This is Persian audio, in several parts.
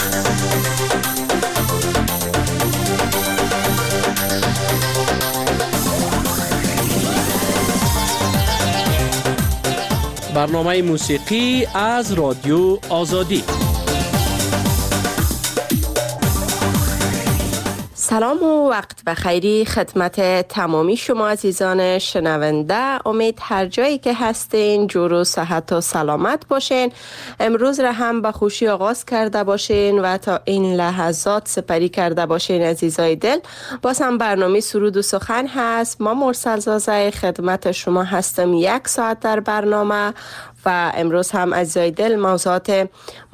برنامه موسیقی از رادیو آزادی. سلام و وقت بخیری خدمت تمامی شما عزیزان شنونده. امید هر جایی که هستین جور و صحت و سلامت باشین. امروز را هم به خوشی آغاز کرده باشین و تا این لحظات سپری کرده باشین عزیزای دل. باز هم برنامه سرود و سخن هست. ما مرسل زازه خدمت شما هستم 1 ساعت در برنامه و امروز هم عزیزای دل موضوعات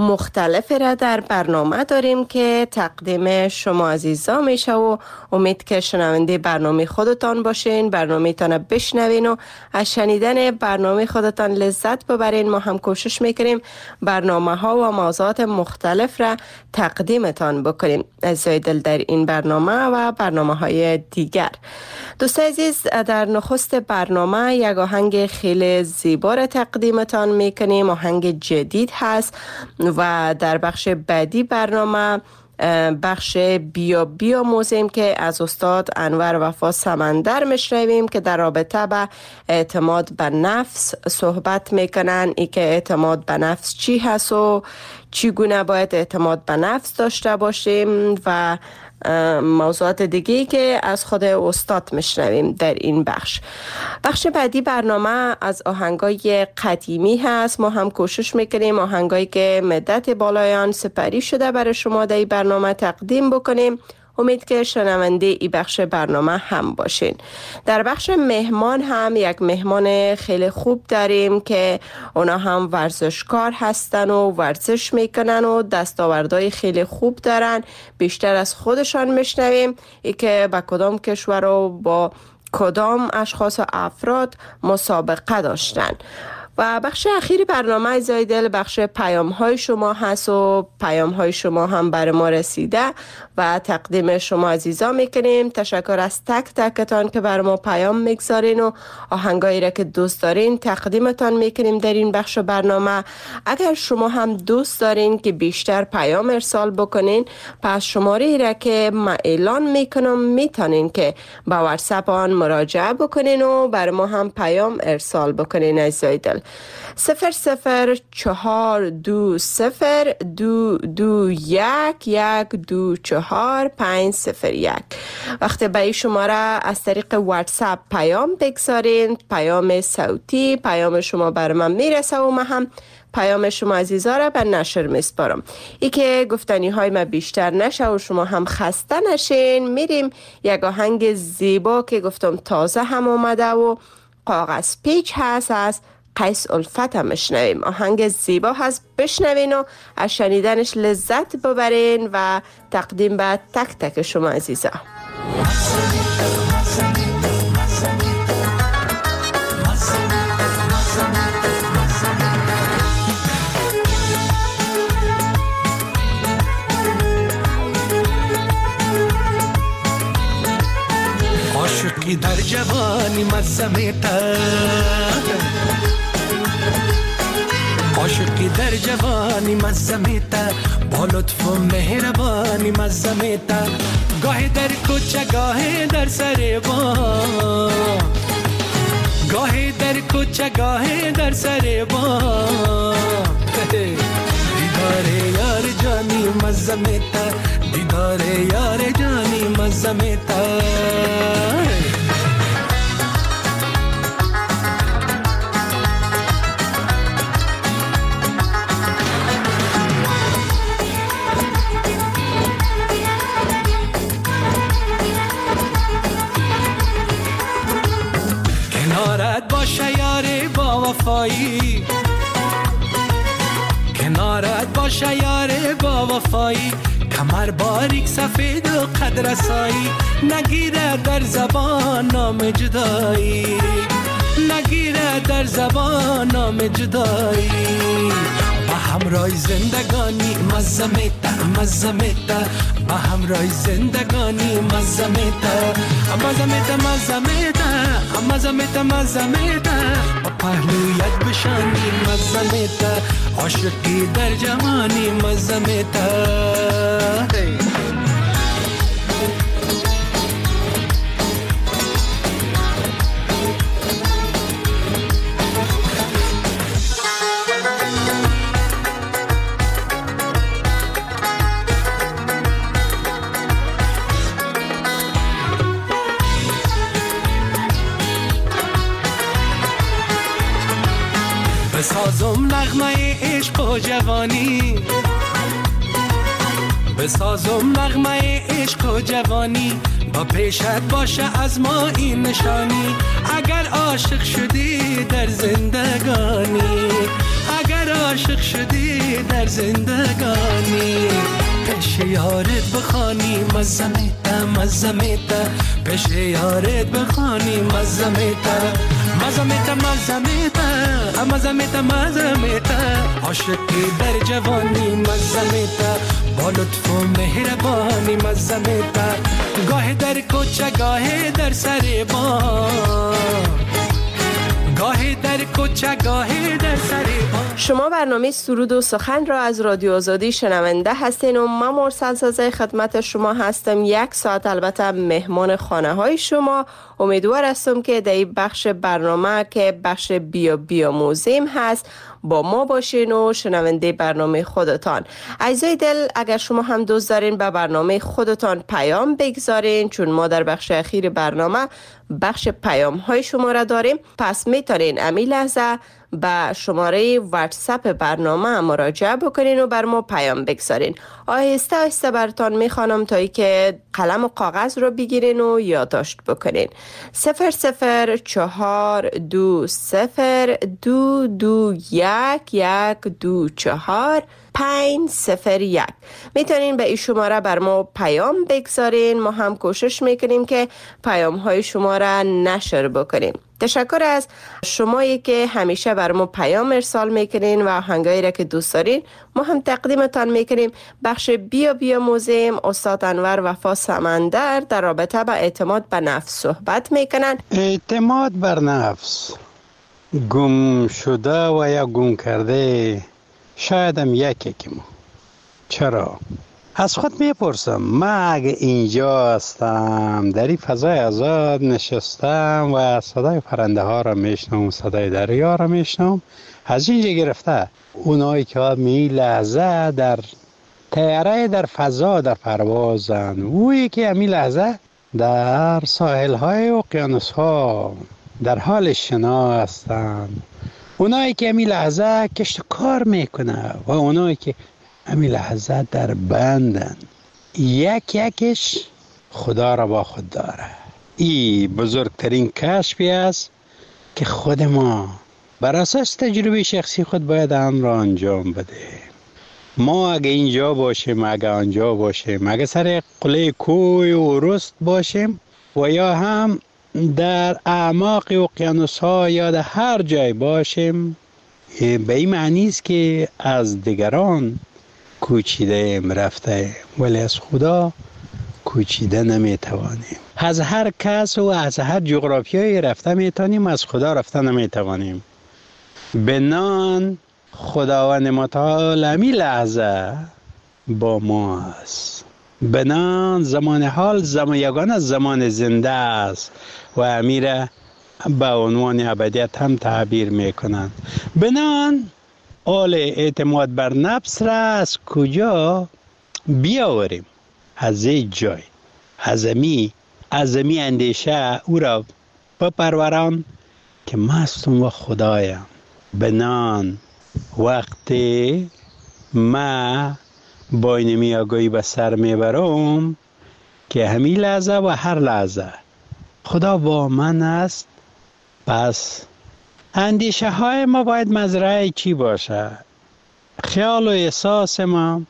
مختلف را در برنامه داریم که تقدیم شما عزیزا میشه و امید که شنونده برنامه خودتان باشین، برنامه تان بشنوین و از شنیدن برنامه خودتان لذت ببرین. ما هم کوشش میکنیم برنامه ها و موضوعات مختلف را تقدیمتان بکنیم عزیزای دل در این برنامه و برنامه های دیگر. دوستان عزیز، در نخست برنامه یک آهنگ خیلی زیبا را تقدیمتان میکنیم. آهنگ جدید هست و در بخش بعدی برنامه بخش بیا بیا موزیم که از استاد انور وفا سمندر میشنویم که در رابطه به اعتماد به نفس صحبت میکنن. ای که اعتماد به نفس چی هست و چگونه باید اعتماد به نفس داشته باشیم و موضوعات دیگه که از خود استاد میشنویم در این بخش بعدی برنامه از آهنگای قدیمی هست. ما هم کوشش میکنیم آهنگایی که مدت بالایان سپری شده برای شما در این برنامه تقدیم بکنیم. امید که شنونده این بخش برنامه هم باشین. در بخش مهمان هم یک مهمان خیلی خوب داریم که اونا هم ورزشکار هستن و ورزش میکنن و دستاوردهای خیلی خوب دارن. بیشتر از خودشان میشنویم ای که با کدام کشور و با کدام اشخاص و افراد مسابقه داشتن. و بخش اخیری برنامه زایدل بخش پیام های شما هست و پیام های شما هم بر ما رسیده و تقدیم شما عزیزا میکنیم. تشکر از تک تکتان که بر ما پیام میگذارین و آهنگایی را که دوست دارین تقدیمتان میکنیم در این بخش برنامه. اگر شما هم دوست دارین که بیشتر پیام ارسال بکنین، پس شماره را که ما اعلان میکنم میتونین که با واتساپ آن مراجعه بکنین و بر ما هم پیام ارسال بکنین عزیزای دل. 004202221 وقتی به این شماره از طریق واتساپ پیام بگذارین، پیام صوتی، پیام شما بر من میرسه و من هم پیام شما عزیزا را به نشر میسپارم. ای که گفتنی های ما بیشتر نشه و شما هم خسته نشین. میریم یک آهنگ زیبا که گفتم تازه هم اومده و کاغذ پیچ هست از قیس الفت هم بشنویم. آهنگ زیبا هست، بشنوین و از شنیدنش لذت ببرین و تقدیم به تک تک شما عزیزا. عاشقی در جوانی مزمیتا، عاشقی در جوانی مزمیتا، با لطف و مهربانی مزمیتا، گاهی در کوچه گاهی در سر بام، گاهی در کوچه گاهی در سر بام، دیدار یار جانی مزمیتا، دیدار یار جانی مزمیتا. وفایی کنارت باشه یار با وفایی، کمر باریک سفید و قد رسایی، نگیره در زبان نام جدایی، نگیره در زبان نام جدایی، با همراه زندگانی مزمیتا مزمیتا، با همراه زندگانی مزمیتا مزمیتا مزمیتا مزمیتا مزمیتا، با پهلویت بشانی مزمیتا، عاشقی در جوانی مزمیتا. بسازم نغمه عشق و جوانی، بسازم نغمه عشق و جوانی، با پیشت باشه از ما این نشانی. اگر عاشق شدی در زندگانی، اگر عاشق شدی در زندگانی، پیش یارت بخوانی مزمیتا مزمیتا، پیش یارت بخوانی مزمیتا مزمیتا مزمیتا مزمیتا مزمیتا، عاشقی در جوانی مزمیتا، با لطف و مهربانی مزمیتا، گاه در کوچه گاه در سر بام، گاه در کوچه گاه در سر بام. شما برنامه سرود و سخن را از رادیو آزادی شنونده هستین و من مرسل سازه خدمت شما هستم. 1 ساعت البته مهمان خانه های شما. امیدوار هستم که در این بخش برنامه که بخش بیا بیا موزیم هست با ما باشین و شنونده برنامه خودتان. عزیزای دل، اگر شما هم دوست دارین به برنامه خودتان پیام بگذارین، چون ما در بخش اخیر برنامه بخش پیام های شما را داریم، پس میتونین امی لحظه به شماره واتساپ برنامه مراجعه بکنین و بر ما پیام بگذارین. آهسته آهسته براتون میخوانم تا ای که قلم و کاغذ رو بگیرین و یادداشت بکنین. 0020221124501 میتونین به این شماره بر ما پیام بگذارین. ما هم کوشش میکنیم که پیام های شما را نشر بکنیم. تشکر از شمایی که همیشه بر ما پیام ارسال میکنین و آهنگایی را که دوست دارین ما هم تقدیمتان میکنیم. بخش بیا بیا موزیم استاد انور وفا سمندر در رابطه با اعتماد به نفس صحبت میکنن. اعتماد بر نفس گم شده و یا گم کرده شاید هم یکی که ما. چرا؟ از خود میپرسم، من اگه اینجا هستم در این فضای آزاد نشستم و صدای پرنده ها را میشنم، صدای دریا را میشنم، از اینجا گرفته اونایی که می لحظه در طیاره در فضا در پروازن، اویی که همی لحظه در ساحل های اقیانوس ها در حال شنا هستند، اونایی که همی لحظه کشت کار میکنه و اونایی که همین لحظه در بندن، یکش خدا را با خود داره. این بزرگترین کشفی است که خود ما بر اساس تجربه شخصی خود باید آن را انجام بده. ما اگه اینجا باشیم، اگه آنجا باشیم، اگه سر قله کوه و رست باشیم و یا هم در اعماق اقیانوس ها یا در هر جای باشیم، به این معنی است که از دیگران کوچیده رفته، ولی از خدا کوچیده نمیتوانیم. از هر کس و از هر جغرافیایی رفته میتونیم، از خدا رفته نمیتوانیم. بنان خداوند متعال همی لحظه با ما است. بنان زمان حال یگانه زمان زنده است و امیره به عنوان ابدیت هم تعبیر میکنند. بنان آل اعتماد بر نفس را از کجا بیاوریم؟ از این جای، از امی اندیشه او را بپروران که مستم و خدایم. بنان وقتی ما با اینمی آگاهی به سر میبرم که همین لحظه و هر لحظه خدا با من است، پس اندیشه های ما باید مزرعه چی باشه؟ خیال و احساس ما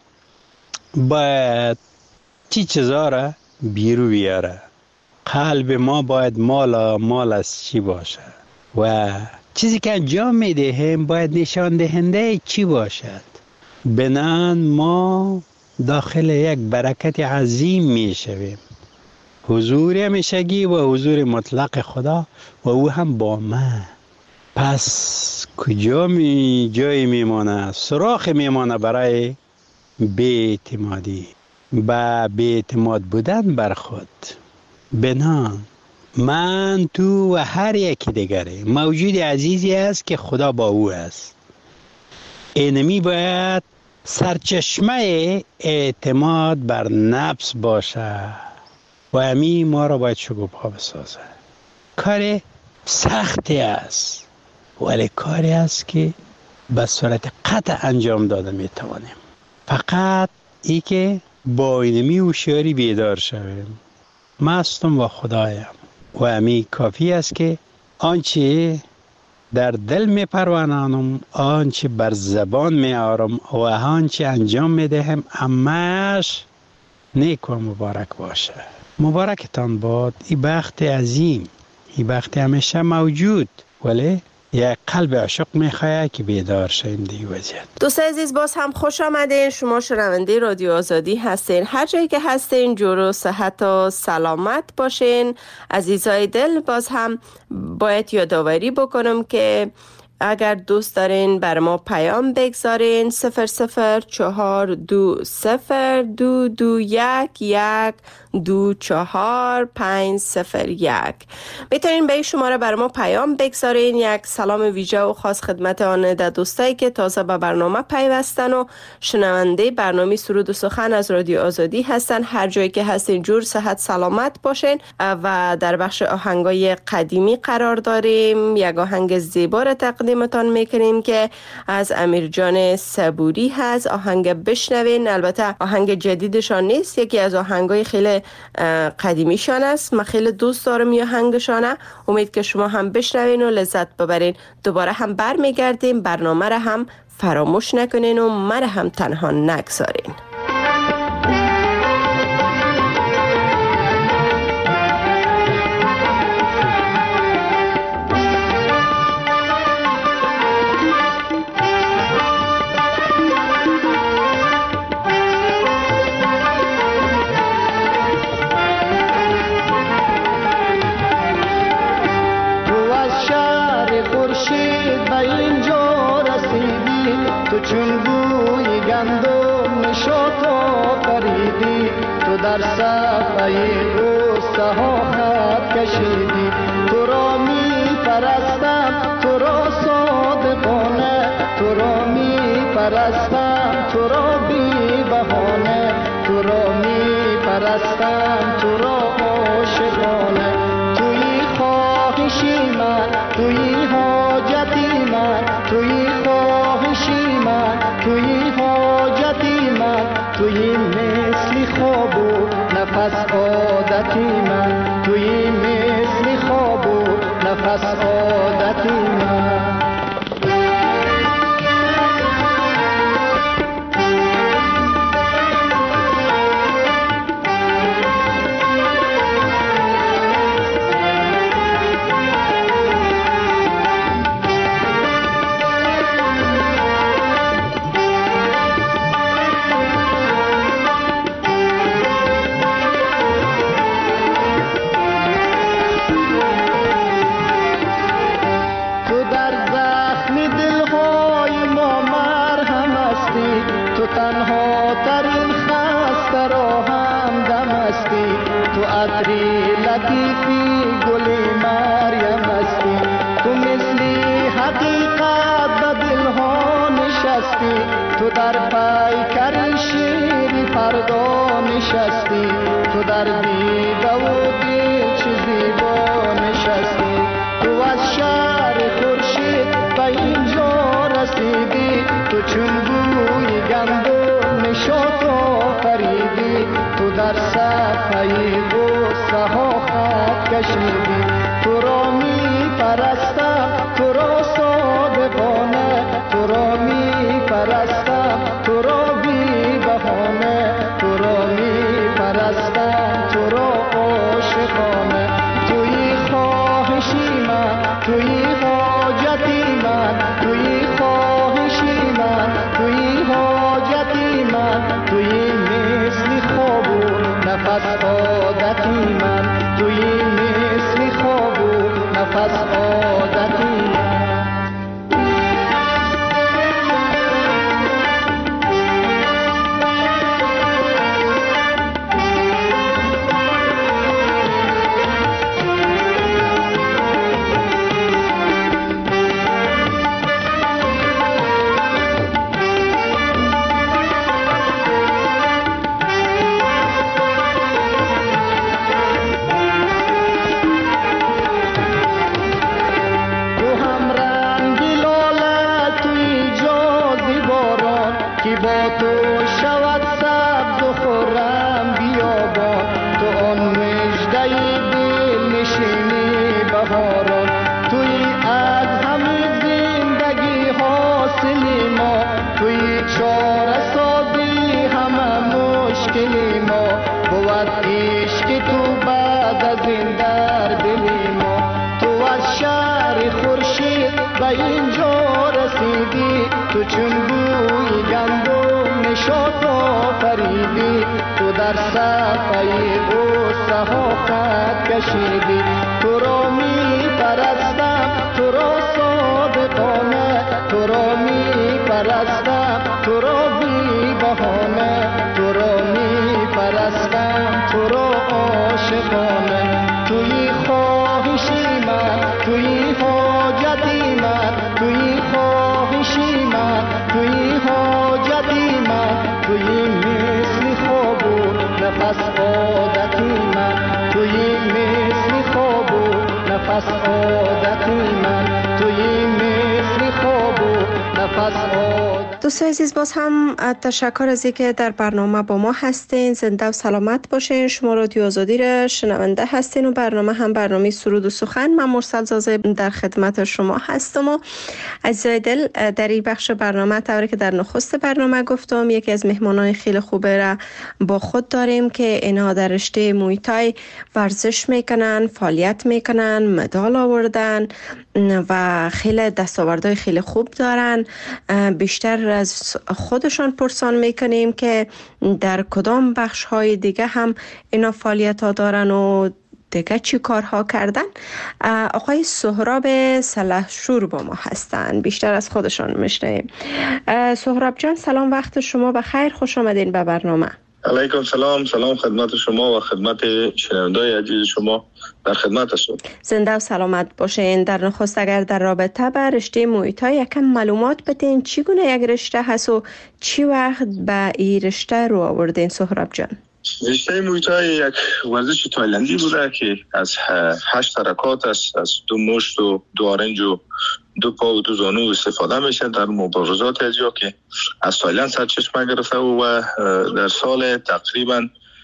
باید چی چیزا را بیرو بیاره؟ قلب ما باید مال از چی باشه؟ و چیزی که انجام میدهیم باید نشان دهنده چی باشد؟ بنان ما داخل یک برکت عظیم میشویم، حضور همیشگی و حضور مطلق خدا و او هم با من. پس کجا جایی میمانه؟ سراخ میمانه برای بی‌اعتمادی، با بی‌اعتماد بودن بر خود. بنان من، تو و هر یکی دیگری موجود عزیزی است که خدا با او است. اینمی باید سرچشمه اعتماد بر نفس باشه و امی ما را باید شکوفا بسازه. کار سختی است، ولی کاری است که به صورت قطع انجام داده می توانیم. فقط ای که با اینمی هوشیاری بیدار شویم. مستم و خدایم و امی کافی است که آنچه در دل می پرورانم، آنچه بر زبان می آرم و آنچه انجام می دهم همش نیک و مبارک باشه. مبارکتان باد این بخت عظیم، این بخت همیشه موجود، ولی یک قلب عاشق میخواه که بیدار شویم دیگه وضعیت. دوست عزیز باز هم خوش آمدین. شما شنونده رادیو آزادی هستین. هر جایی که هستین جور و صحت و سلامت باشین. عزیزای دل باز هم باید یادآوری بکنم که اگر دوست دارین بر ما پیام بگذارین 004202221 24501 میتونین به این شماره بر ما پیام بگذارین. یک سلام ویژه و خاص خدمت آن دوستایی که تازه به برنامه پیوستن و شنونده برنامه سرود و سخن از رادیو آزادی هستن. هر جایی که هستین جور صحت سلامت باشین. و در بخش آهنگای قدیمی قرار داریم. یک آهنگ زیبا را تقدیمتان میکنیم که از امیر جان صبوری هست. آهنگ بشنوین. البته آهنگ جدیدشان نیست، یکی از آهنگای خیلی قدیمیشان است. من خیلی دوست دارم این آهنگشانه. امید که شما هم بشنوین و لذت ببرین. دوباره هم برمیگردیم. برنامه را هم فراموش نکنین و من هم تنها نگذارین. چون بوی گندم نشاط آفریدی، تو در صفحه غصه ها خط کشیدی. تو را می پرستم، تو را صادقانه، تو را می پرستم، تو را بی بهانه، تو را می پرستم، تو را عاشقانه. توی خواهشی من، توی حاجتی من، توی خواهشی من، توی حاجتی من، توی مثل خواب و نفس عادتی من، توی مثل خواب و نفس عادتی من. تنها ترین خسته را هم دم استی، تو عطری لطیفی گل مریم استی، تو مثلی حقیقت به دلها نشستی، تو در پیکر شیری فردا نشستی، تو در دیده و دل چه زیبا نشستی. تو از شهر خورشید به اینجا رسیدی، تو چون بوی گندم نشاط آفریدی، تو در صفحه غصه ها خط کشیدی. تو را می پرستم، تو را صادقانه، تو را می پرستم، تو را بی بهانه، تو را می پرستم، تو را عاشقانه. توی خواهشی من، توی حاجتی من، توی خواهشی من، توی حاجتی من، توی مثل خواب و نفس عادتی من، توی مثل آمدی، تو در صفحه غصه ها خط کشیدی. تو را می پرستم، تو را صادقانه، تو را می پرستم، تو را بی بهانه، تو را می پرستم، تو را عاشقانه. توی خواهشی من، توی حاجتی من، توی خواهشی من، توی حاجتی من، توی مثل خواب و نفس عادتی من، توی مثل خواب و نفس عادتی من، توی مثل خواب و نفس عادتی. دوستان عزیز، باز هم تشکر از اینکه در برنامه با ما هستین. زنده و سلامت باشین. شما رادیو آزادی را شنونده هستین و برنامه هم برنامه سرود و سخن. من مرسل زازه در خدمت شما هستم و عزیزای دل، در این بخش برنامه طوری که در نخست برنامه گفتم، یکی از مهمانان خیلی خوبه را با خود داریم که اینها در رشته موی تای ورزش میکنن، فعالیت میکنن، مدال آوردن و خیلی دستاوردهای خیلی خوب دارن. بیشتر از خودشان پرسان میکنیم که در کدام بخش های دیگه هم اینا فعالیت ها دارن و دیگه چی کارها کردن. آقای سهراب سلحشور با ما هستن، بیشتر از خودشان میشنویم. سهراب جان سلام، وقت شما بخیر، خوش آمدین به برنامه. علیکم سلام. سلام خدمت شما و خدمت شنوندگان عزیز شما، در خدمت هستم. زنده و سلامت باشین. در نخست اگر در رابطه با رشته موی تای یکم معلومات بدین، چگونه یک رشته هست و چی وقت به این رشته رو آوردین سهراب جان؟ رشته موی تای یک ورزش تایلندی بوده که از 8 حرکات است، از 2 مشت و 2 آرنج و 2 پا و 2 زانو استفاده میشه در مبارزات ازیا که از تایلند سرچشمه گرفته و در سال تقریبا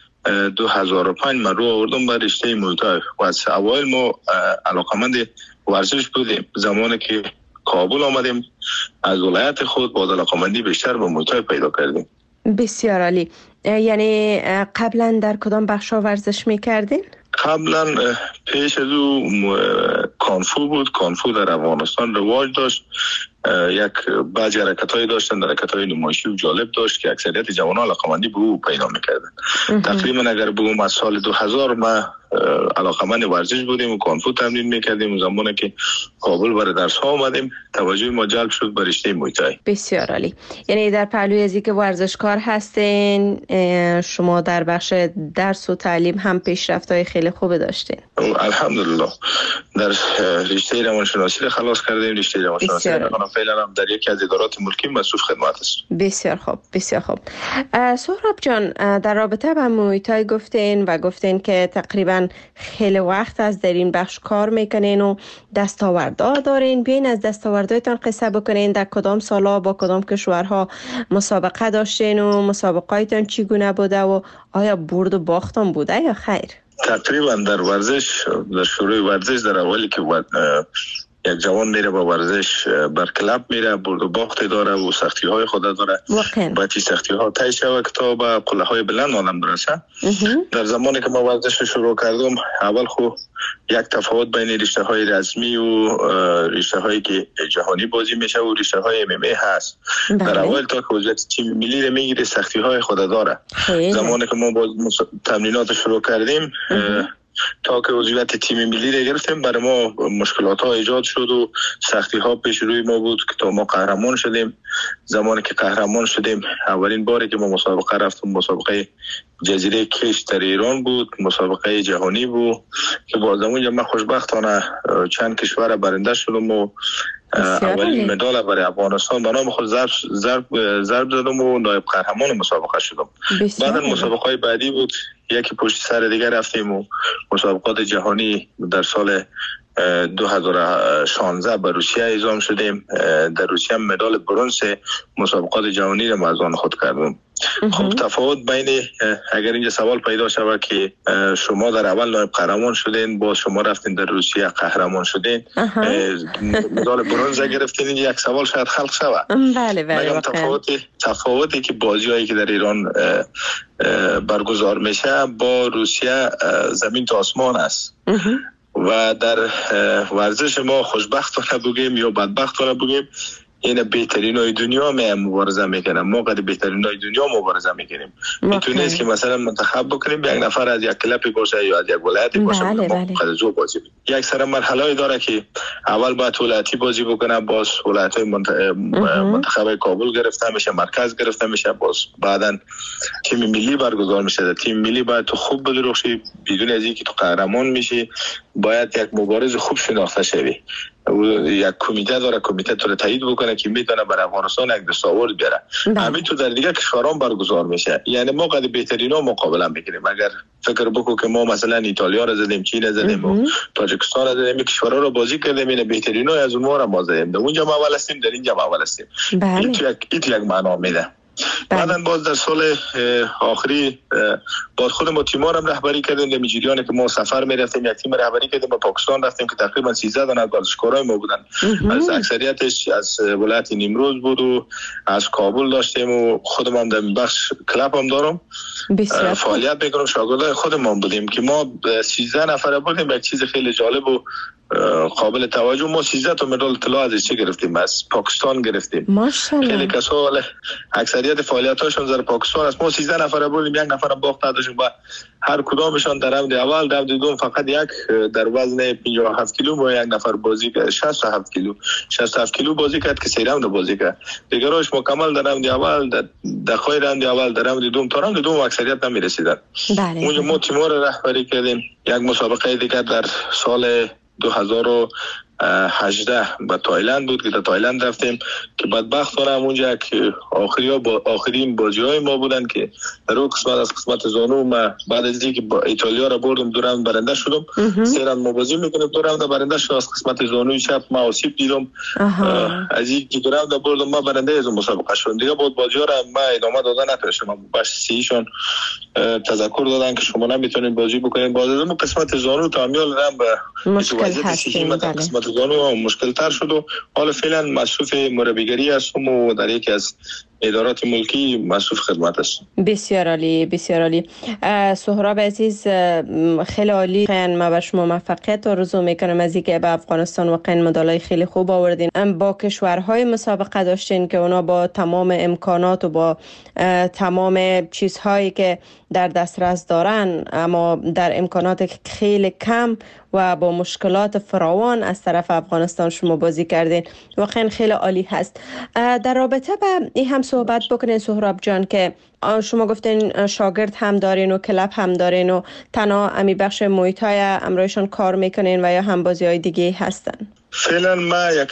2005 من رو آوردم به رشته موی تای و از اوایل ما علاقمند ورزش بودیم. زمانی که کابل آمدیم از ولایت خود با علاقمندی بیشتر به موی تای پیدا کردیم. بسیار عالی. یعنی قبلا در کدام بخشا ورزش میکردین؟ قبلا پیش از او کانفو بود. کانفو در افغانستان رواج داشت. یک بعضی حرکت‌های داشتن، حرکت‌های نمایشی و جالب داشت که اکثریت جوانان علاقمندی به او پیدا می‌کردن. تقریبا اگر بگم از سال 2000 ما علاقمند ورزش بودیم و کانفو تمرین می‌کردیم و زمانی که کابل برای درس‌ها اومدیم توجه ما جلب شد به رشته موی تای. بسیار عالی. یعنی در پهلوی از اینکه ورزشکار هستین، شما در بخش درس و تعلیم هم پیشرفت‌های خیلی خوب داشتین. الحمدلله. در رشته روانشناسی را خلاص کردیم. رشته روانشناسی را فعلا هم در یکی از ادارات ملکی مصروف خدمت است. بسیار خوب، بسیار خوب. سهراب جان، در رابطه با موی تای گفتین که تقریبا خیلی وقت از در این بخش کار میکنین و دستاوردها دارین. بیاین از دستاوردهایتان قصه بکنین. در کدام سالا با کدام کشورها مسابقه داشتین و مسابقهایتان چگونه بوده و آیا برد و باختان بوده یا خیر؟ تقریبا در ورزش، در شروع ورزش، در اولی که یک جوان میره با ورزش بر کلاب میره، برد و باخت داره و سختی های خود داره. باید سختی ها طی شود تا به قله های بلند آدم برسه. در زمانی که ما ورزش شروع کردم، اول خو یک تفاوت بین رشته های رسمی و رشته هایی که جهانی بازی میشه و رشته های MMA هست. در اول تا که وضعیت تیم ملی رو میگیره سختی های خود داره. زمانی که ما با تمرینات شروع کردیم تا که وضعیت تیم ملی را گرفتیم، برای ما مشکلات ها ایجاد شد و سختی ها پیش روی ما بود که تا ما قهرمان شدیم. زمانی که قهرمان شدیم، اولین باری که ما مسابقه رفتیم مسابقه جزیره کش در ایران بود، مسابقه جهانی بود که با زمان ما خوشبختانه چند کشور برنده شدم و اولین مدال برای افغانستان به نام خود ضرب زدم و نایب قهرمان مسابقه شدم. بعد مسابقه بعدی بود، یکی پشت سر دیگر رفتیم و مسابقات جهانی در سال 2016 به روسیه اعزام شدیم. در روسیه مدال برنز مسابقات جهانی را از آن خود کردم. خب تفاوت بین، اگر اینجا سوال پیدا شود که شما در اول نایب قهرمان شدین، با شما رفتین در روسیه قهرمان شدین، مدال برنز گرفتین، یک سوال شاید خلق شود. بله تفاوتی که بازی‌هایی که در ایران برگزار میشه با روسیه زمین تا آسمان است. و در ورزش ما خوشبختانه بگیم یا بدبختانه بگیم این بهترین های دنیا مبارزه میکنن، ما قد بهترین های دنیا مبارزه میکنیم. میتونه است که مثلا منتخب بکنیم یک نفر از یک کلب باشه یا از یک ولایت باشه، ما قد زو بازی یک سر مرحله داره که اول باید ولایتی بازی بکنه، باز ولایت منتخب کابل گرفته میشه، مرکز گرفته میشه، باز بعدن تیم ملی برگزار میشه. تیم ملی باید تو خوب بدرخشی، بدون از اینکه تو قهرمان میشی باید یک مبارز خوب شناخته شوی. یک کمیته داره، کمیته تو رو تایید بکنه که میتونه برای افغانستان یک دستاورد بیاره. همین تو در دیگه کشورام برگزار میشه. یعنی ما قد بهترینا مقابله میکنیم. اگر فکر بکو که ما مثلا ایتالیا رو زدیم، چین رو زدیم و تاجیکستان رو زدیم، کشورها رو بازی کردیم، این بهترینا از اونها رو ما زدیم. در اونجا ما اول هستیم، در اینجا ما اول هستیم. این تو یک معنا میده. بعدن باز در سال آخری باز خود ما تیم‌ها هم رهبری کردیم. در میجریانی که ما سفر می‌رفتیم یک تیم رهبری کردیم به پاکستان رفتیم که تقریبا 13 تا ورزشکارای ما بودن. از اکثریتش از ولایت نیمروز بود و از کابل داشتیم و خودم هم در بخش کلاب هم دارم فعالیت می‌کنم. شاگردای خودم هم بودیم که ما 13 نفر بودیم. یک چیز خیلی جالب و قابل توجه، ما 13 تا مدال طلا از چه گرفتیم، از پاکستان گرفتیم. ماشاءالله. خیلی کسا اکثریت فعالیتاشون در پاکستان است. ما 13 نفر بودیم، یک نفر باخت داشتیم و هر کدامشان در راند اول، در دوم فقط یک در وزن 57 کیلو و یک نفر بازی کرد 67 کیلو بازی کرد که 3 راند بازی کرد. دیگراش مکمل در راند اول، در دقایق راند اول، در راند دوم تا راند دوم اکثریت نمی‌رسیدن. اونجا ما تیم‌ها رو رهبری کردیم. یک مسابقه دیگه در سال 2018 به تایلند بود که در تایلند رفتیم که بدبختانه اونجا که آخرین بازی‌های ما بودن که در اون قسمت از قسمت زانو ما بعد از اینکه با ایتالیا را بردم دو راند برنده شدم. 3 راند بازی میکنیم، 2 راند برنده شدم. از قسمت زانوی چپ ما آسیب دیدم. از اینکه 2 راند بردم ما برنده از مسابقه شدم. دیگه بود بازی‌ها را ما ادامه دادن نتونستم. باش سیشون تذکر دادن که شما نمیتونید بازی بکنید. باز از اون قسمت زانو تعامل رم به مشکل هستیم. قسمت زانو مشکل تر شد و حالا فعلا مصروف مربیگری هستم و در یکی از ادارات ملکی مصروف خدمت هستم. بسیار عالی، بسیار عالی. سهراب عزیز خیلی عالی. ما به شما موفقیت آرزو میکنم از اینکه به افغانستان واقعا مدالای خیلی خوب آوردین. با کشورهای مسابقه داشتین که اونا با تمام امکانات و با تمام چیزهایی که در دسترس دارن اما در امکانات خیلی کم و با مشکلات فراوان از طرف افغانستان شما بازی کردین. واقعا خیلی عالی هست. در رابطه با این هم صحبت بکنین سهراب جان که شما گفتین شاگرد هم دارین و کلب هم دارین و تنها امی بخش محیط های امرایشان کار میکنین و یا هم بازی های دیگه هستن؟ فعلا ما یک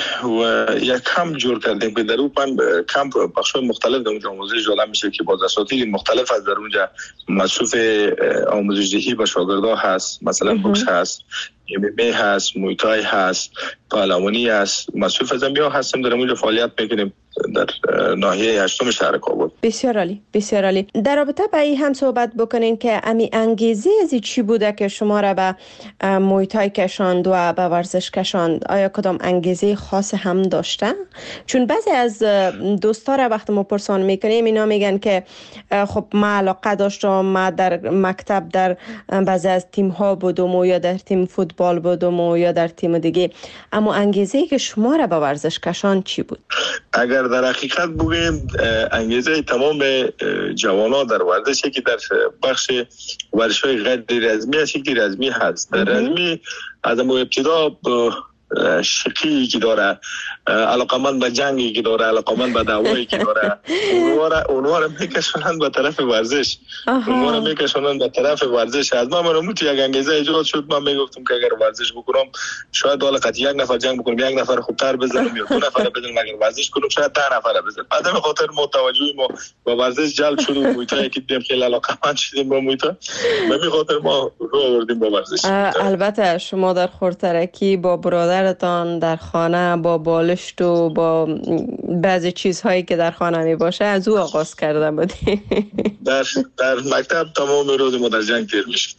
کمپ جور کردیم که در اون کمپ بخش‌های مختلف در اونجا آموزش داده میشه که با اساتید مختلف از در اونجا مصروف آموزش دهی به شاگردها هست. مثلا بوکس هست، MMA هست، مویتای هست، پهلوانی هست. مصروف از همین هستیم در اونجا فعالیت میکنیم در ناحیه 8 شهر کابل. بسیار عالی، بسیار عالی. در رابطه با این هم صحبت بکنین که امی انگیزه از چی بوده که شما را به مویتای کشاند و به ورزش کشاند؟ آیا کدام انگیزه خاص هم داشته؟ چون بعضی از دوستا را وقتی ما پرسان میکنیم اینا میگن که خب ما علاقه داشتم، ما در مکتب در بعضی از تیم ها بودم و یا در تیم فوتبال بودم و یا در تیم دیگه، اما انگیزه که شما را به ورزش کشاند چی بود؟ اگر در حقیقت بگویم انگیزه تمام جوانان در ورزشی که در بخش ورزش‌های غیر رسمی هست که رسمی هست. رسمی از ابتدا شقی که داره، علاقمند به جنگی که داره، علاقمند به دعوایی که داره، اونها را میکشونند به طرف ورزش. اونها را میکشونند به طرف ورزش. از من تو یک انگیزه ایجاد شد. من میگفتم که اگر ورزش بکنم شاید حالت یک نفر جنگ بکنم، یک نفر خوبتر بزنم یا 2 نفر بزنم. اگر ورزش کنم شاید 10 نفر بزنم. بعد به خاطر توجهی ما با ورزش جلب شد و محیط که دیدیم خیلی علاقمند شدیم با محیط. به همین خاطر ما رو آوردیم با ورزش. البته شما در خردترکی با برادرتان در خانه با بالشت و با بعضی چیزهایی که در خانه می باشه از او آغاز کرده بودی؟ در مکتب تمام روز ما در جنگ تیر میشد.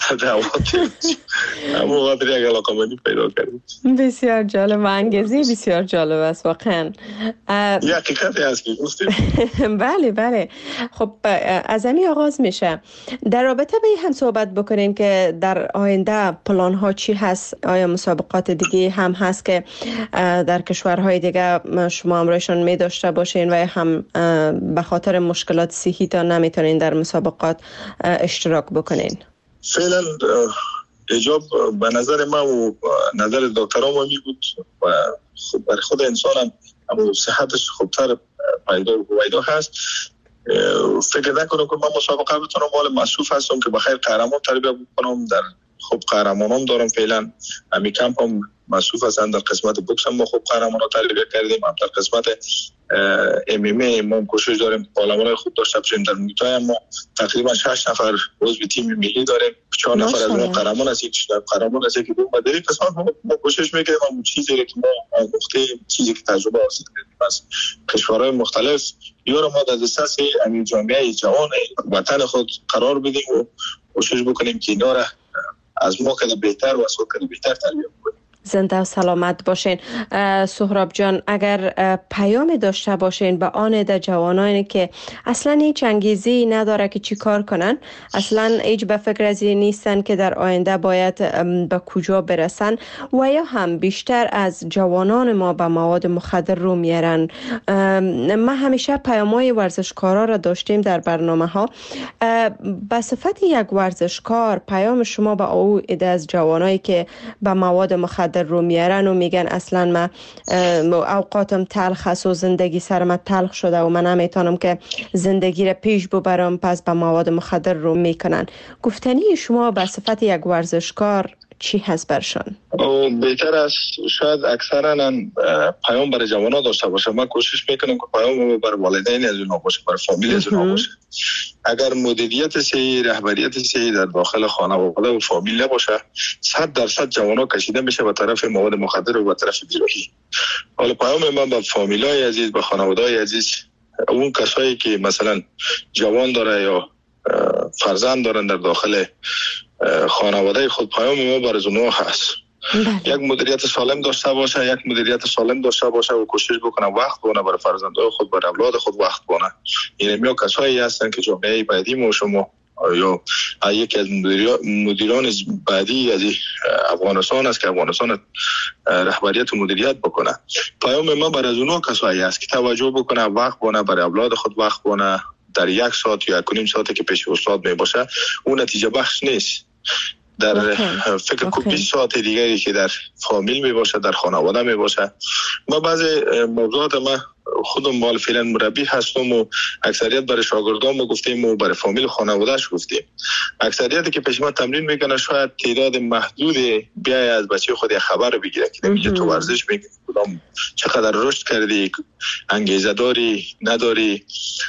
اما خاطر یک علاقمندی پیدا کردیم. بسیار جالب و انگیزه بسیار جالب است واقعا. یه حقیقتی هست که گفتیم. بله بله. خب از همین آغاز میشه. در رابطه به هم صحبت بکنین که در آینده پلان ها چی هست؟ آیا مسابقات دیگه هم هست که در کشورهای دیگه شما همراهشان می داشته باشین و هم به خاطر مشکلات صحی تا نمیتونین در مسابقات اشتراک بکنین؟ فعلا اجاب به نظر ما و نظر دکترام می بود و برای خود انسان هم صحتش خوبتر پیدا هست. فکر نکنم که من مسابقه بتونم مال مصروف هستم که بخیر قهرمان تربیت بکنم. در خوب قهرمانان دارم فعلا. امی کمپ هم مصروف هستن. در قسمت بوکس هم ما خوب قهرمانان تربیت کردیم. هم در قسمت ام ام ای ما کوشش داریم پالمانای خوب داشته باشیم. در موتای ما تقریبا 6 نفر عضو تیم ملی داریم. 4 نفر از اون قهرمان است، یک قهرمان است که دو در این قسمت ما کوشش میکنیم اون چیزی که ما گفتیم، چیزی که تجربه حاصل کردیم از کشورهای مختلف یا ما در دسترس همین جامعه جوان وطن خود قرار بدیم و کوشش بکنیم که اینا را از ما کده بهتر و از خود کده بهتر تربیت کنیم. زنده و سلامت باشین. سهراب جان، اگر پیام داشته باشین به آن در جوانانی که اصلا هیچ انگیزی نداره که چی کار کنن، اصلا هیچ به فکر از این نیستن که در آینده باید به کجا برسن و یا هم بیشتر از جوانان ما به مواد مخدر رو میارن. ما همیشه پیامای ورزشکارا را داشتیم در برنامه ها. به صفت یک ورزشکار پیام شما به او ایده از جوانایی که به مواد مخدر رو میارن و میگن اصلا من اوقاتم تلخ است و زندگی سرم تلخ شده و من نمیتونم که زندگی را پیش ببرم، پس به مواد مخدر رو میکنن. گفتنی شما به صفت یک ورزشکار چی هست برشان؟ بهتر است شاید اکثرا پیام برای جوانان داشته باشه. من کوشش میکنم که پیام برای والدین از اونها باشه، برای فامیل از اونها باشه. اگر مدیریت صحیح، رهبریت صحیح در داخل خانواده و فامیل نباشه، 100% جوانان کشیده میشه به طرف مواد مخدر و به طرف بیروحی. حالا پیام من به فامیلای عزیز، به خانواده‌های عزیز، اون کسایی که مثلا جوان داره یا فرزند دارن در داخل خانواده خود، پیام ما برای اونها هست. یک مدیریت سالم داشته باشه و کوشش بکنه وقت بونه برای فرزندان خود، برای اولاد خود وقت بونه. یعنی میان کسایی هستن که جامعه بعدی ما شما یا یکی از مدیران بعدی از افغانستان است که افغانستان رهبریت و مدیریت بکنه. پیام ما برای اونها کسایی است که توجه بکنه وقت بونه، برای اولاد خود وقت بونه. در 1 ساعت یا 1.5 ساعتی که پیش استاد می باشه اون نتیجه بخش نیست. در فکر کو 20 ساعت دیگری که در فامیل می باشه، در خانواده می باشه. ما بعضی موضوعات ما خودم مال فعلا مربی هستم و اکثریت برای شاگردان ما گفتیم و برای فامیل خانوادهش گفتیم. اکثریتی که پیش ما تمرین میکنه شاید تعداد محدود بیای از بچه خود خبر بگیره که میگه تو ورزش میکنی کدام چقدر رشد کردی، انگیزه داری نداری.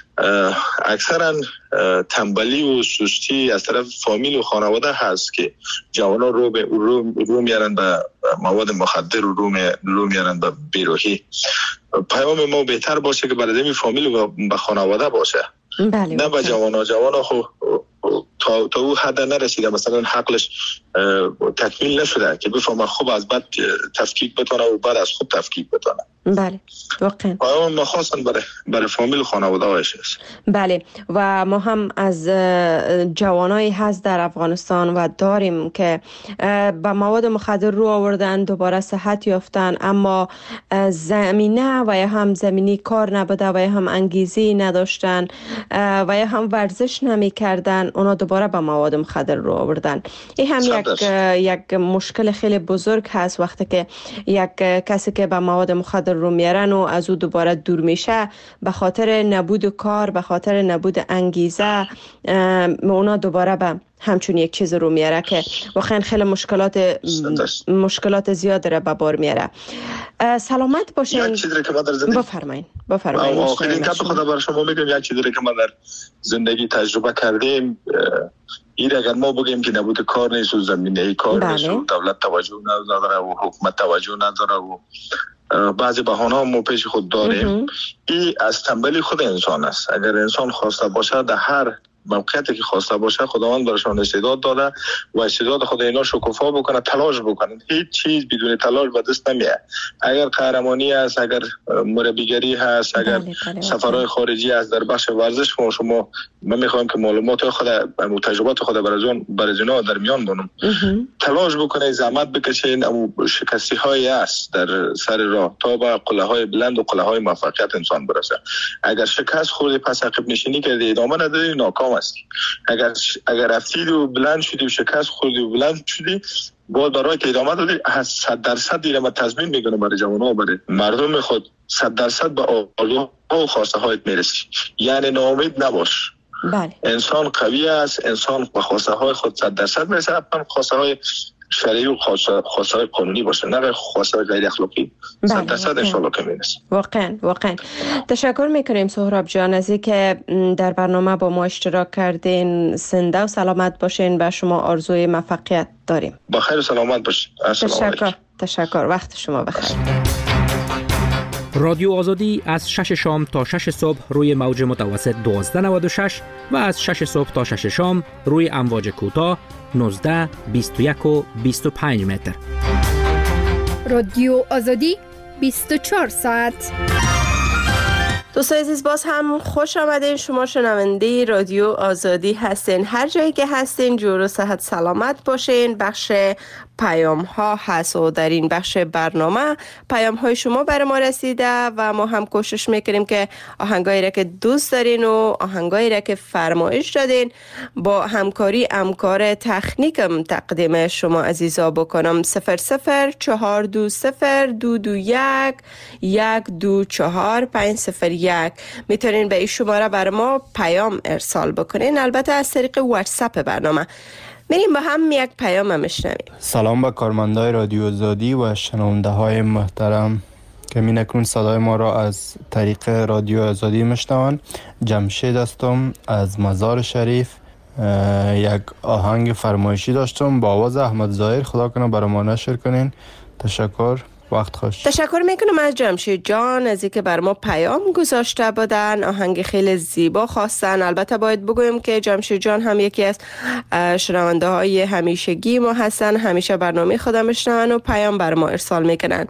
اکثرا تنبلی و سستی از طرف فامیل و خانواده هست که جوانان رو میارن به مواد مخدر و رو میارن به بیروحی. پیام ما بهتر باشه که برای این فامیل و به خانواده باشه. بله، نه به جوان خو تا او حد نرسیده مثلا حقلش تکمیل نشده که بفهمه خوب از بد تفکیک بتونه و بعد از خوب تفکیک بتونه. بله واقعا پیام ما خاصا برای فامیل و خانواده هاش است. بله، و ما هم از جوانایی هست در افغانستان و داریم که با مواد مخدر رو آوردن، دوباره صحت یافتن، اما زمینه و یا هم زمینی کار نبوده و یا هم انگیزی نداشتن و یا هم ورزش نمی کردن، اونا دوباره با مواد مخدر رو آوردن. این هم یک مشکل خیلی بزرگ هست وقتی که یک کسی که با مواد مخدر رو میارن و از او دوباره دور میشه به خاطر نبود کار، به خاطر نبود انگیزه، اونا دوباره به همچون یک چیز رو میاره که واقعا خیلی مشکلات زیاد را به بار میاره. سلامت باشین. یک چیزی که من در زندگی بفرمایید. آخرین کپ خدا برای شما میگم، یک چیزی که من در زندگی تجربه کردیم، این اگر ما بگیم که نبود کار نیست و زمینه کار نیست و دولت توجه نداره و حکومت توجه نداره و بعضی بهانه هم ما پیش خود داریم، این از تنبلی خود انسان است. اگر انسان خواسته باشه در هر موقعیتی که خواسته باشه خداوند براشون استعداد داده و استعداد خود اینا شکوفا بکنه، تلاش بکنن. هیچ چیز بدون تلاش به دست نمیاد. اگر قهرمانی است، اگر مربیگری هست، اگر سفرهای خارجی است، در بخش ورزش شما من میخوام که معلومات خود و تجربات خود برای جنا در میان بانم. تلاش بکنه، زحمت بکشین، اما شکستی هایی است در سر راه تا به قله های بلند و قله های موفقیت انسان برسه. اگر شکست خوردی پس عقب نشینی کردی ادامه ندادی ناکام هستی. اگر رفتید و بلند شدی و شکست خوردی و بلند شدی باید برای که ادامه دادی 100% دیگه من تضمین میکنم برای جوان‌ها و برای مردم خود 100% به آرزوها و خواسته هایت میرسی. یعنی ناامید نباش. بله. انسان قوی است، انسان به خواسته های خود 100% میرسه. حتما خواسته های شرعی و خواسته های قانونی باشه، نه خواسته های غیر اخلاقی. 100% انشالله که میرسه. واقعا تشکر میکنیم سهراب جان از اینکه در برنامه با ما اشتراک کردین. زنده و سلامت باشین. به شما آرزوی موفقیت داریم. با خیر و سلامت باشین. تشکر. وقت شما بخیر. رادیو آزادی از 6 شام تا 6 صبح روی موج متوسط 1296 و از 6 صبح تا 6 شام روی امواج کوتاه 19، 21 و 25 متر. رادیو آزادی 24 ساعت. دوستان عزیز باز هم خوش آمدین. شما شنونده رادیو آزادی هستین. هر جایی که هستین جور و صحت سلامت باشین. بخش پیام ها هست و در این بخش برنامه پیام های شما بر ما رسیده و ما هم کوشش میکنیم که آهنگایی را که دوست دارین و آهنگایی را که فرمایش دادین با همکاری امکار تکنیکم تقدیم شما عزیزا بکنم. 00420221124 501 میتونین به این شماره بر ما پیام ارسال بکنین، البته از طریق واتساپ برنامه. میریم با هم یک پیام میشنویم. سلام به کارمندای رادیو آزادی و شنونده های محترم که مینکنون صدای ما را از طریق رادیو آزادی میشنوند. جمشید هستم از مزار شریف. یک آهنگ فرمایشی داشتم با آواز احمد ظاهر، خدا کنه برای ما نشر کنین. تشکر، وقت خوش. تشکر میکنم از جمشید جان از اینکه بر ما پیام گذاشته بودن. آهنگ خیلی زیبا خواستن. البته باید بگویم که جمشید جان هم یکی از شنونده های همیشگی ما هستن، همیشه برنامه خودم میشنون و پیام بر ما ارسال میکنن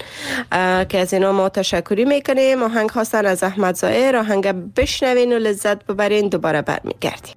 که از اینا ما تشکری میکنیم. آهنگ خواستن از احمد ظاهر. آهنگ بشنوین و لذت ببرین. دوباره برمیگردیم.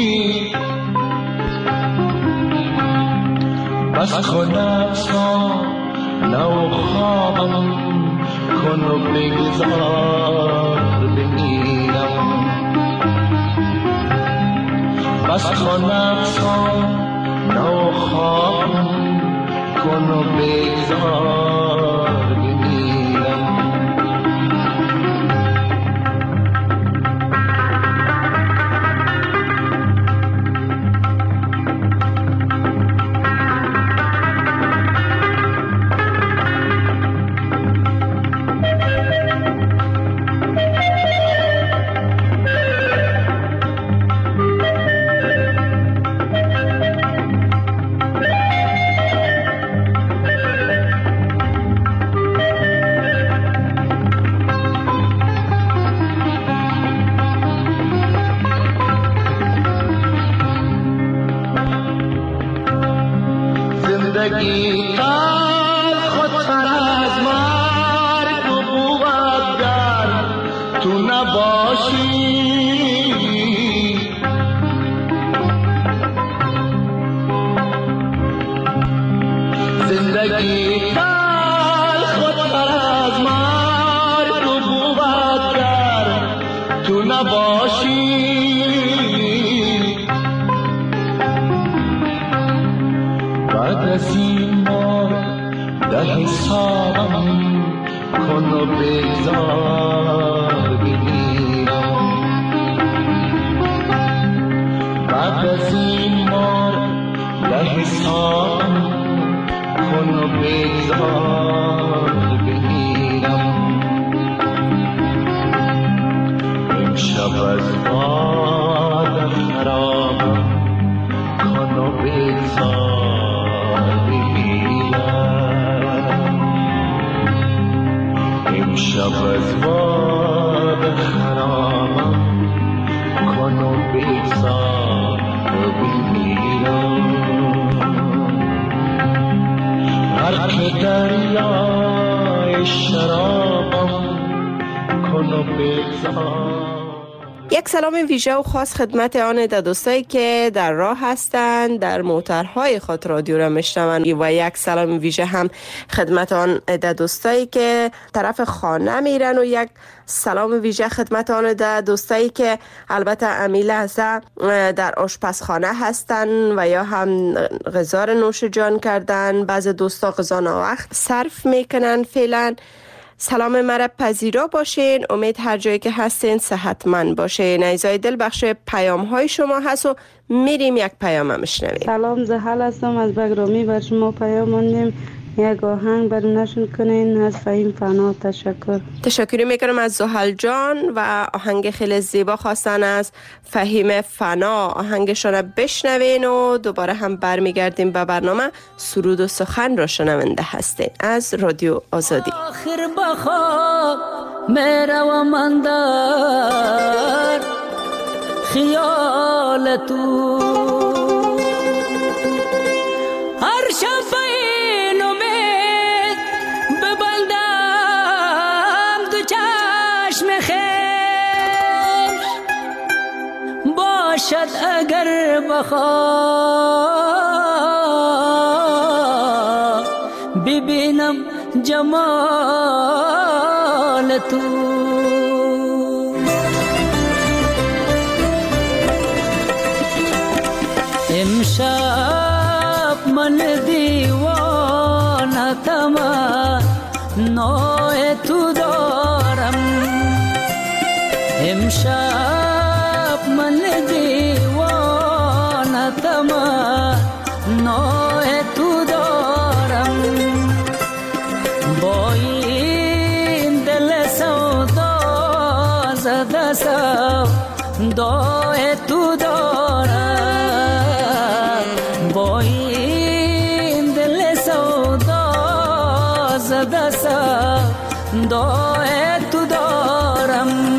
بس کن نفسان هم کن و بگذار بمیرم. بس کن نفسم نوخواهم کن و بگذار بمیرم. زندگی تر خودتر از مرگ و بود گر تو نباشی. زندگی تر خودتر از مرگ و بود گر تو نباشی. بعد از این بار در حسابم کن و بگذار بمیرم. بعد از این بار در حسابم کن و بگذار بمیرم. امشب از باد خرابم کن و بگذار. امشب از باد خرامم کن و بگذار بمیرم. هر که دریای شرابم کن و بگذار. یک سلام ویژه و خاص خدمت آن دوستایی که در راه هستند، در موترهای خود رادیو را میشنوند، و یک سلام ویژه هم خدمت آن دوستایی که طرف خانه میرن، و یک سلام ویژه خدمت آن دوستایی که البته امیل هستن در آشپزخانه هستن و یا هم غذا نوش جان کردن. بعض دوستا غذا وقت صرف میکنن. فعلا سلام مرا پذیرا باشین. امید هر جایی که هستین صحتمند باشین. عزیزای دل، بخش پیام های شما هست و میریم یک پیام هم میشنویم. سلام، زحل هستم از بگرامی. بر شما پیام موندیم، یک آهنگ بر نشون کنین از فهیم فنا. تشکر میکنم از زحل جان و آهنگ خیلی زیبا خواستن از فهیم فنا. آهنگشان بشنوین و دوباره هم برمیگردیم به برنامه سرود و سخن را شنونده هستین از رادیو آزادی. آخر بخواب میرو من در خیال تو، هر شب این امید ببندم دو چشم خیش، باشد اگر بخواب ببینم جمال تو. امشب من دیوانه تمنای تو دارم، امشب من دیوانه تمنای تو دارم. با این دل سودا زده سودای تو دارم، با این دل سودا زده سودای تو دارم.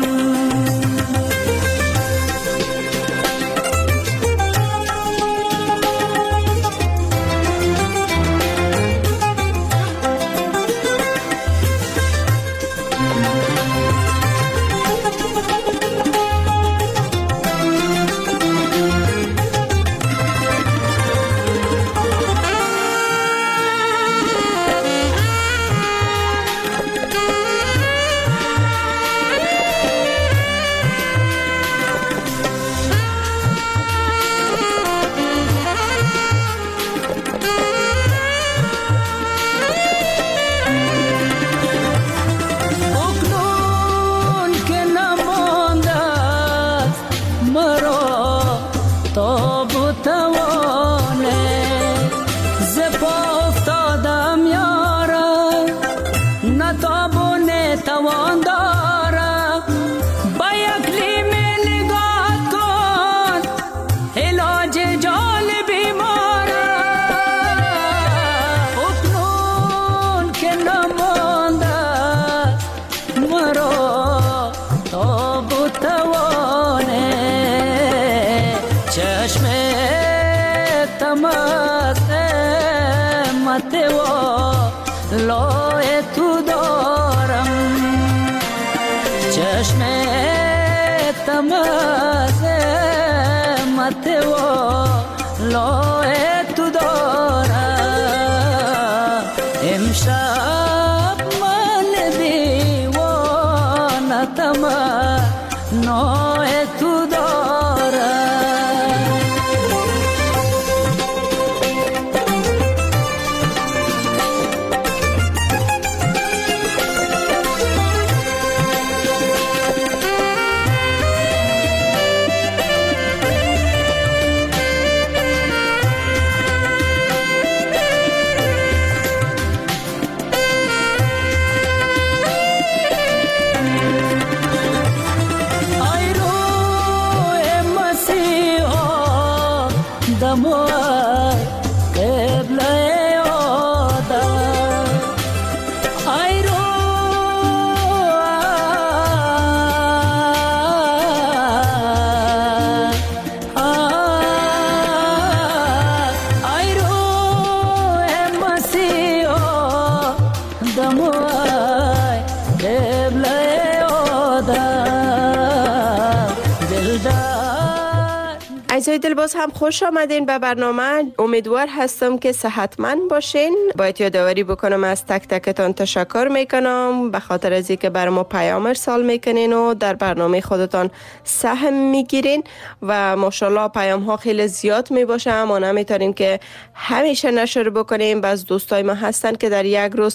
توان دارم. با یک لیمه نگاه کن علاج جان بیمارم. اکنون که نمانده مرا تاب و توانه، چشم تماس متوا لای تو دارم. چشم تماس متوا لای تو دارم. امشب من دیوانه تمنای تو دارم. عزیزای دل، باز هم خوش آمدین به برنامه. امیدوار هستم که صحتمند باشین. باید یادآوری بکنم از تک تکتان تشکر میکنم به خاطر از اینکه بر ما پیام ارسال میکنین و در برنامه خودتان سهم میگیرین و ماشاءالله پیام ها خیلی زیاد میباشه. ما نمیتونیم که همیشه نشر بکنیم. بعض دوستای ما هستن که در یک روز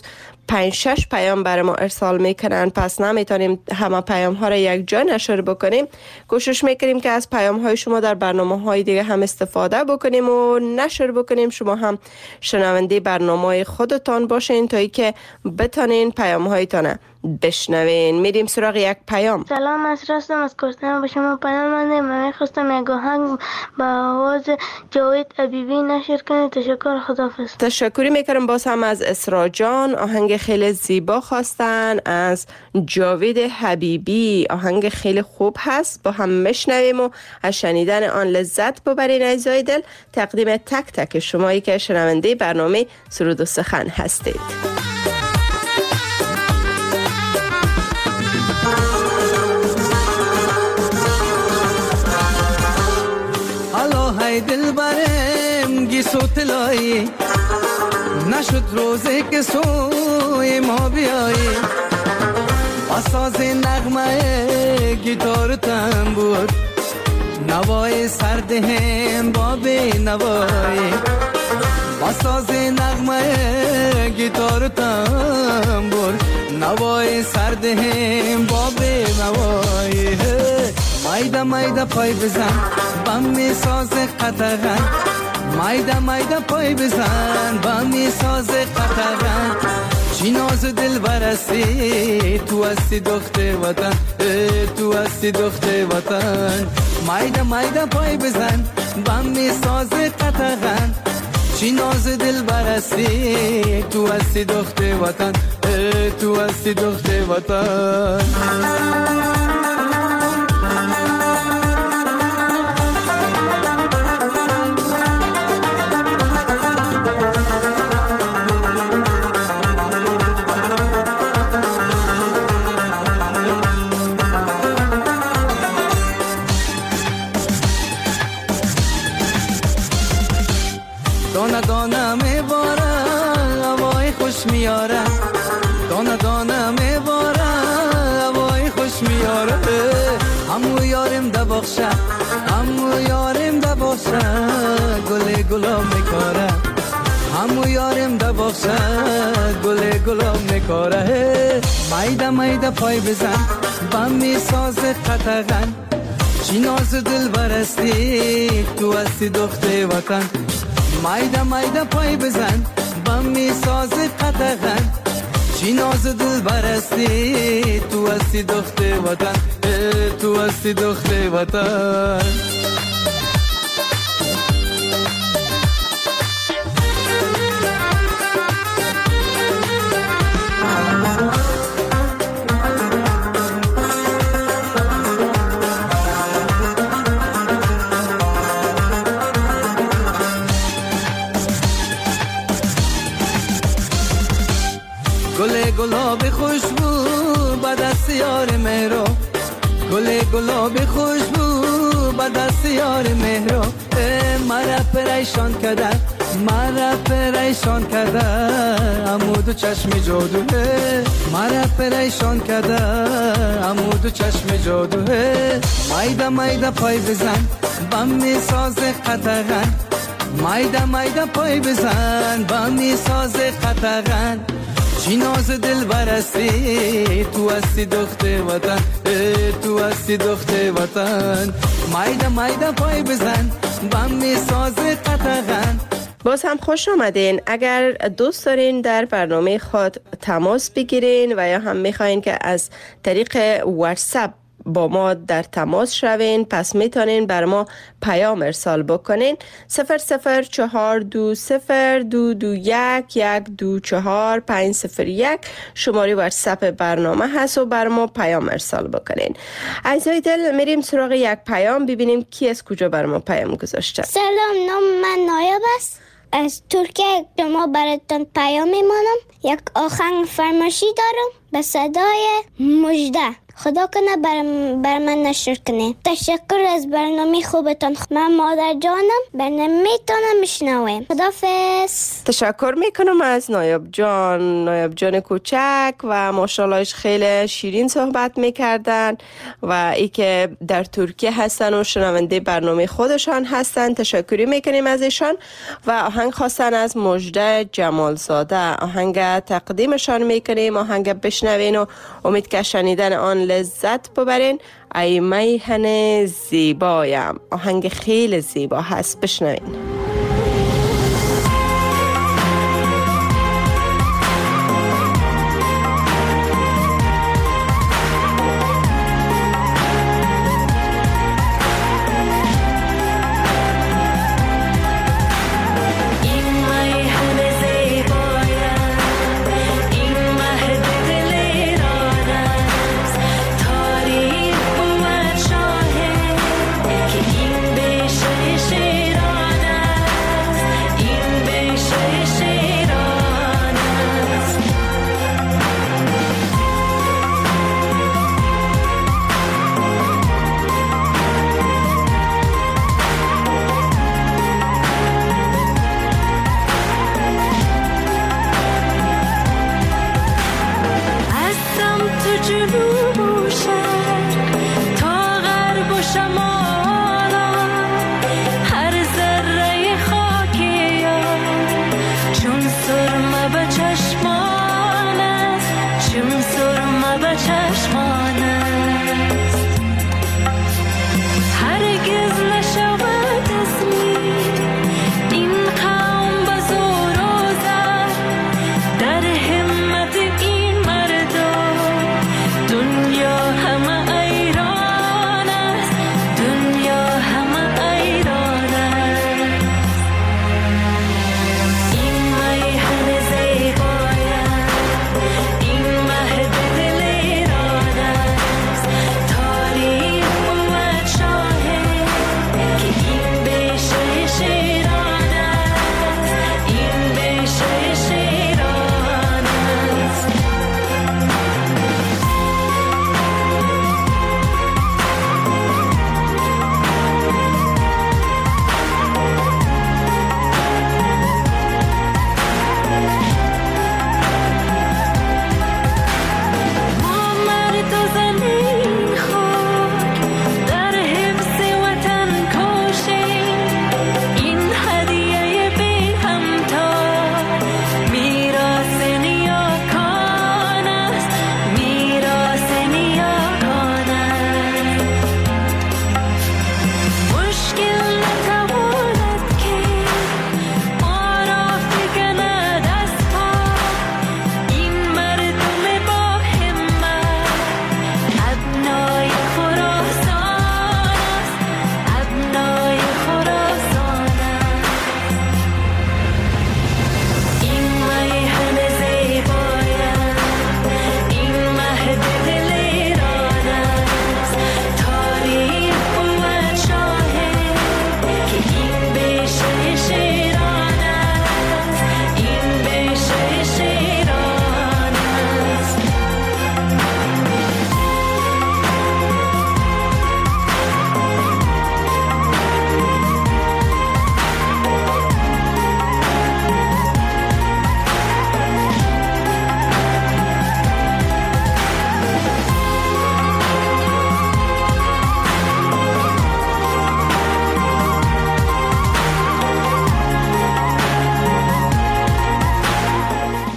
5-6 پیام برای ما ارسال میکنن، پس نمیتونیم همه پیام ها را یک جا نشر بکنیم. کوشش میکنیم که از پیام های شما در برنامه های دیگه هم استفاده بکنیم و نشر بکنیم. شما هم شنونده برنامه خودتان باشین تا ای که بتانین پیام هایتان بشنوین. میریم سراغ یک پیام. سلام، از راستم از کشتن به شما پیام منده. من خواستم یک آهنگ با آواز جاوید حبیبی نشر کنید. تشکر، خداحافظ. تشکری میکنم. باز هم از اسرا جان آهنگ خیلی زیبا خواستن از جاوید حبیبی. آهنگ خیلی خوب هست، با هم میشنویم و از شنیدن آن لذت ببرین. عزیزای دل، تقدیم تک تک شمایی که شنونده برنامه سرود و سخن هستید. های دل برم گی سوتلایی نشد روزی که سوی ما بیایی. بساز نغمه گیتار تنبور نوای سرده هم بابی نوایی. بساز نغمه گیتار تنبور نوای سرده هم بابی نوایی. مایده مایده پای بزن بم می ساز قطغن. مایده مایده پای بزن بم می ساز قطغن. چی ناز دل برستی تو هستی دخت وطن، تو هستی دخت وطن. مایده مایده پای بزن بم می ساز قطغن. چی ناز دل برستی تو هستی دخت وطن، تو هستی دخت وطن. دانه دانه میباره هوای خوش میاره. دانه دانه میباره هوای خوش میاره. همو یارم ده بخشه، همو یارم ده بخشه. گل گلاب میکاره. همو یارم ده بخشه، گل گلاب میکاره. مایده مایده پای بزن بم میساز قطغن. چی ناز دل برستی تو هستی دخت وطن. مایده مایده پای بزن بم میساز قطغن. چی ناز دل برستی تو هستی دخت وطن تو هستی دخت وطن گلاب خوشبو با دست یار مهرو گل گلاب خوشبو با دست یار مهرو مرا پریشان کرده مرا پریشان کرده عمود و چشم جادو مرا پریشان کرده عمود و چشم جادو مایده مایده پای بزن بم میساز قطغن مایده مایده پای بزن بم میساز قطغن چی ناز دل برستی تو هستی دخت وطن تو هستی دخت وطن مایده مایده پای بزن بم میساز قطغن. باز هم خوش آمدین. اگر دوست دارین در برنامه خود تماس بگیرین و یا هم میخواین که از طریق واتساپ با ما در تماس شوین، پس میتونین بر ما پیام ارسال بکنین. 004202221124505 شماره واتساپ برنامه هست و بر ما پیام ارسال بکنین. عزیزای دل، میریم سراغ یک پیام ببینیم کی از کجا بر ما پیام گذاشته. سلام، نام من نایب است. از ترکیه شما براتون پیام میمانم. یک آهنگ فرمایشی دارم به صدای مژده. خدا کنه بر من نشر کنه. تشکر از برنامه خوبتان. من مادر جانم، برنامه میتونم میشنویم. خدافظ. تشکر میکنم از نایب جان کوچک و ماشاءاللهش خیلی شیرین صحبت میکردن و ای که در ترکیه هستن و شنونده برنامه خودشان هستن. تشکری میکنیم از ایشان و آهنگ خواستن از مژده جمالزاده. آهنگ تقدیمشان میکنیم. آهنگ بشنوین و امید که شنیدن آن لذت ببرین. ای میهن زیبایم، آهنگ خیلی زیبا هست، بشنوین.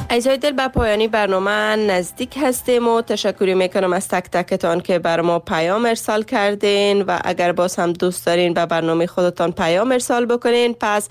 عزیزای دل، به پایانی برنامه نزدیک هستیم و تشکر میکنم از تک تکتان که بر ما پیام ارسال کردین و اگر باز هم دوست دارین به برنامه خودتان پیام ارسال بکنین، پس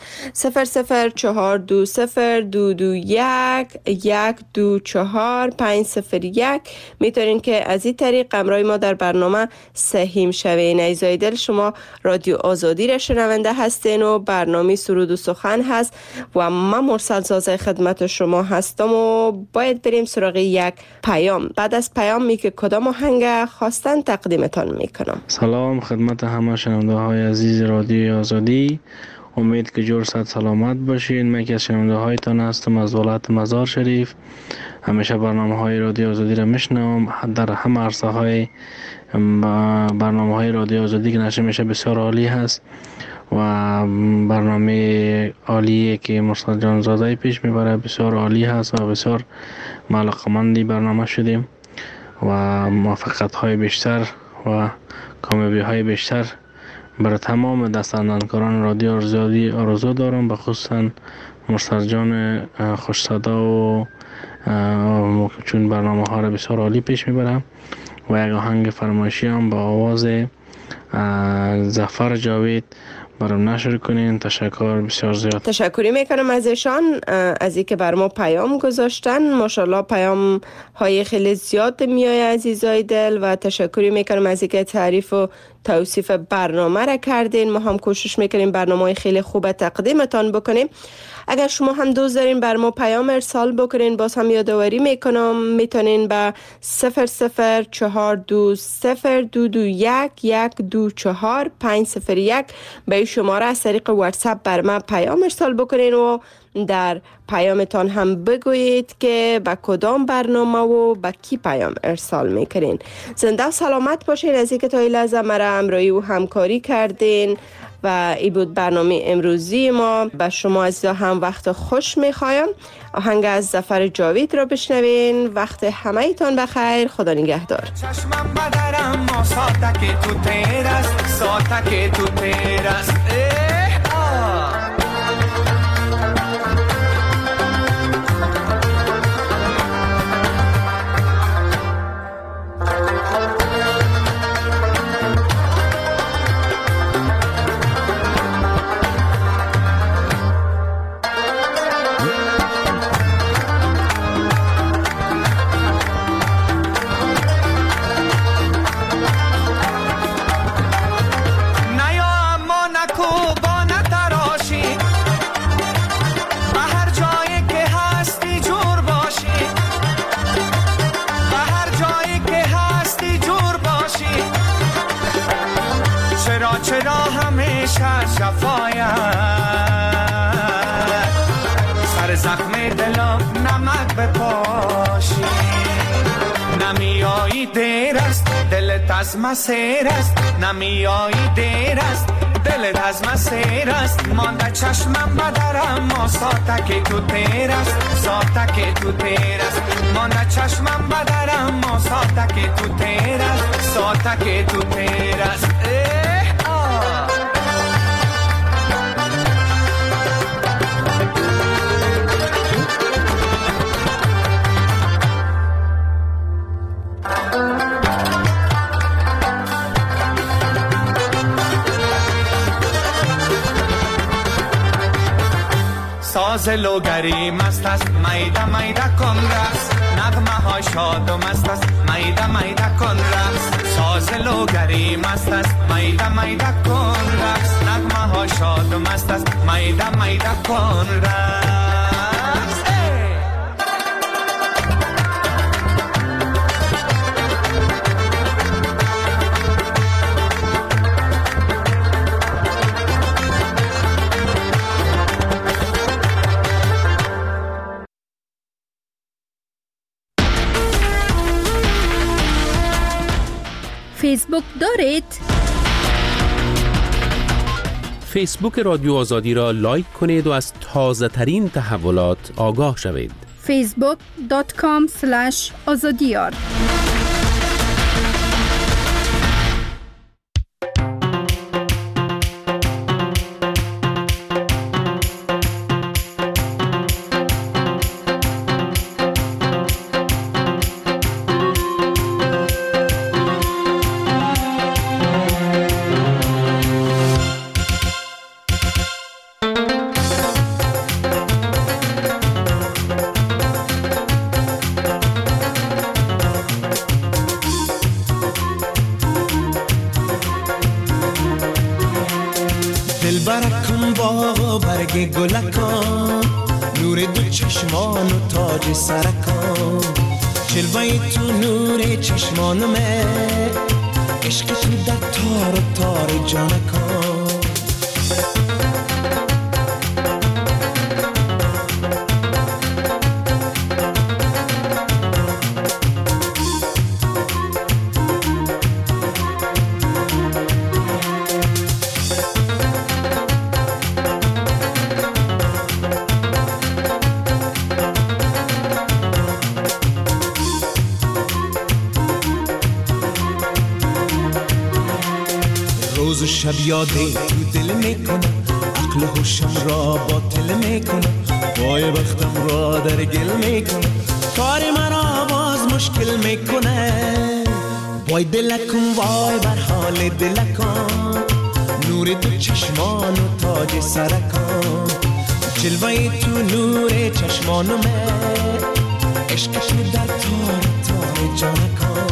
00422022124 میتونین که از این طریق همراه ما در برنامه سهیم شوین. عزیزای دل، شما رادیو آزادی را شنونده هستین و برنامه سرود و سخن هست و من مرسل سازه خدمت شما هستم و باید بریم سراغ یک پیام. بعد از پیام که کدام آهنگ خواستن تقدیمتان میکنم. سلام خدمت همه شنونده های عزیز رادیو آزادی، امید که جور صد سلامت باشین. من که از شنونده هایتان هستم از ولایت مزار شریف. همیشه برنامه های رادیو آزادی را میشنوم. در همه عرصه های برنامه های رادیو آزادی که نشر میشه بسیار عالی هست و برنامه عالیه که مرسل جان زاده پیش میبره بسیار عالی هست و بسیار علاقه‌مندی برنامه شدیم و موفقیت های بیشتر و کامیابی های بیشتر برای تمام دستاندرکاران رادیو آزادی آرزو دارم، به خصوصا مرسل جان خوش صدا و چون برنامه ها را بسیار عالی پیش میبرم و یک آهنگ فرمایشی هم با آواز ظفر جاوید برام نشر کنین. تشکر بسیار زیاد. تشکری میکنم از ایشان از اینکه بر ما پیام گذاشتن. ماشاءالله پیام های خیلی زیاد میای عزیزای دل و تشکری میکنم از اینکه تعریف و توصیف برنامه را کردین. ما هم کوشش میکنیم برنامه خیلی خوب تقدیمتان بکنیم. اگر شما هم دوست دارین بر ما پیام ارسال بکنین، باز هم یادآوری میکنم میتونین به 00422022124 به شماره از طریق واتساپ بر ما پیام ارسال بکنین و در پیامتان هم بگویید که به کدام برنامه و به کی پیام ارسال میکنین. زنده و سلامت باشین. از اینکه تا این لحظه مرا همراهی و همکاری کردین و این بود برنامه امروزی ما. به شما عزیزا هم وقت خوش میخوایم. آهنگ از ظفر جاوید را بشنوین. وقت همه ایتان بخیر. خدا نگهدار. چشمم بدرم ما ساعته تو تیرست، ساعته تو تیرست. چرا همیشه شفایم سر زخم دلم نمک بپاشی، نمیایی دیر است دلت از مسیر است، نمیایی دیر است دلت از مسیر است. مانده چشمم بدرم ما ساعته تو تیر است، ساعته تو تیر است. مانده چشمم بدرم ما ساعته تو تیر است، ساعته تو تیر است. ساز لوگری مست است، میده میده کن رقص، نغمه های شاد و مست است، میده میده کن رقص. ساز لوگری مست است، میده میده کن رقص، نغمه های شاد و مست است، میده میده کن رقص. فیسبوک دارید؟ فیسبوک رادیو آزادی را لایک کنید و از تازه ترین تحولات آگاه شوید. facebook.com/azadiyar باغ و برگ گلکان، نور دو چشمان و تاج سرکان، جلوه تو نور چشمانمه، عشق تو در تار و تار جانکان. روز و شب یاده تو دل میکنم، عقل و هوشم را باطل میکنم، وای بختم را در گل میکنم، کار مرا باز مشکل میکنه. وای دلکم وای بر حال دلکم، نور دو چشمان و تاج سرکم، جلوه تو نور چشمانمه، عشقش در تار تار جانکم.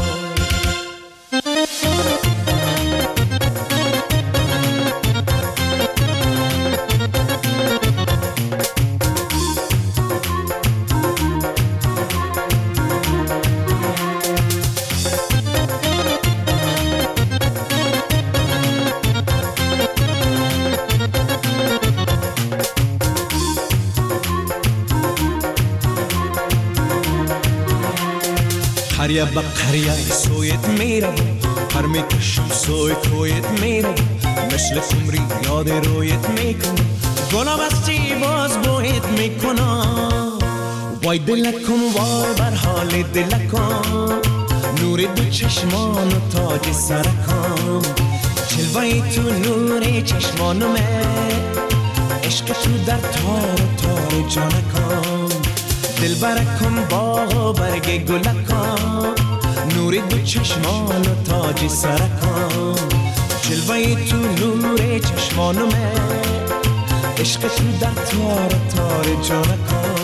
قریه با قریه سویت میرم، هر میکشم سوی کویت میرم، مثل سمری یاد رویت میکنم، گلاب هستی باز بویت میکنم. وای دلکم وای بر حال دلکم، نور دو چشمان و تاج سرکم، جلوه تو نور چشمانمه، عشق تو در تار تار جانکم. دل برکم باغ و برگ گلکم، نور دو چشمان و تاج سرکم، جلوه تو نور چشمانمه، عشق تو در تار تار جانکم.